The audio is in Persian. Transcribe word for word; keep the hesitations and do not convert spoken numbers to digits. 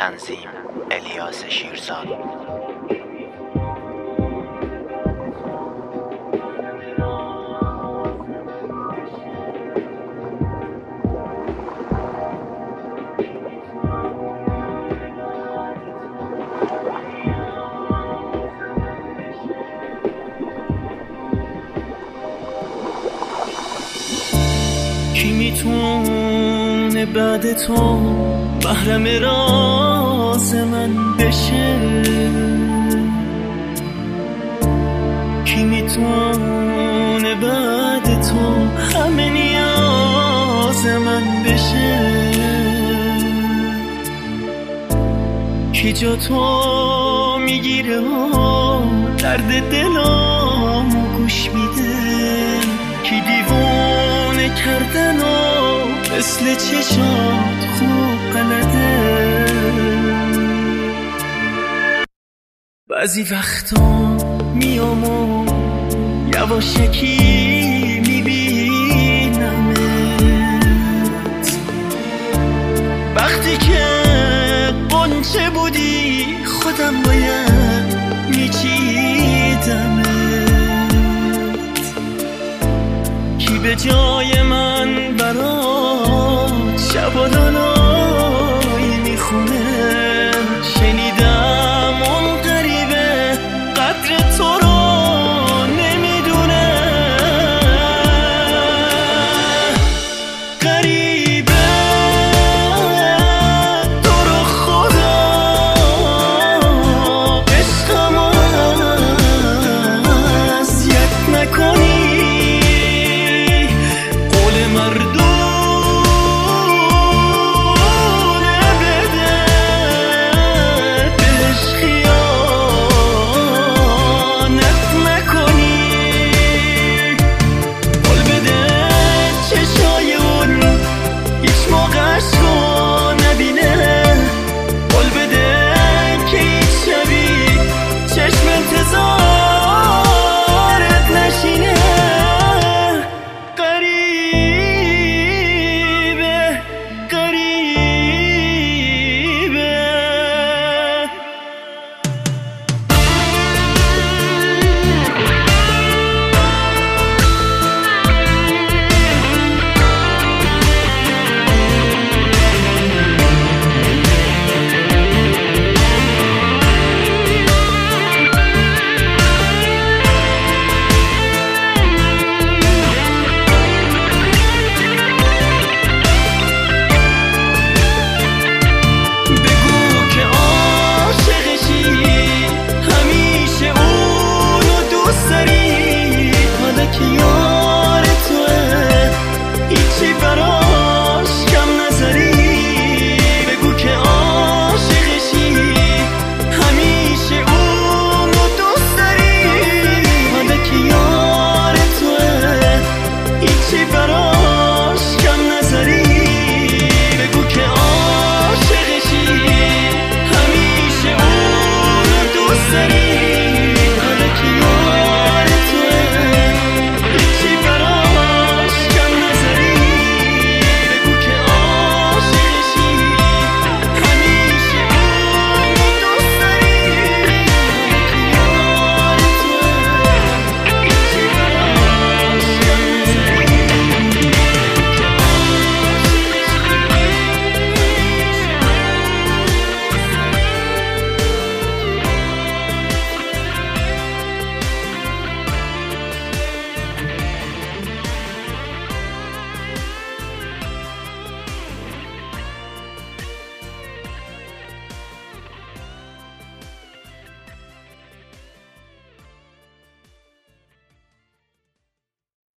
تنظیم الیاس شیرزاد. کی میتونه بعد تو محرم راز من بشه؟ کی میتونه بعد تو همه نیاز من بشه؟ کی جا تو میگیره و درد دلامو گوش میده؟ کی دیوونه کردن و مثل چشات خوب بلده؟ بعضی وقتا میام و یواشکی میبینمت، وقتی که قنچه بودی خودم باید میچیدمت. کی به جای من برات شب و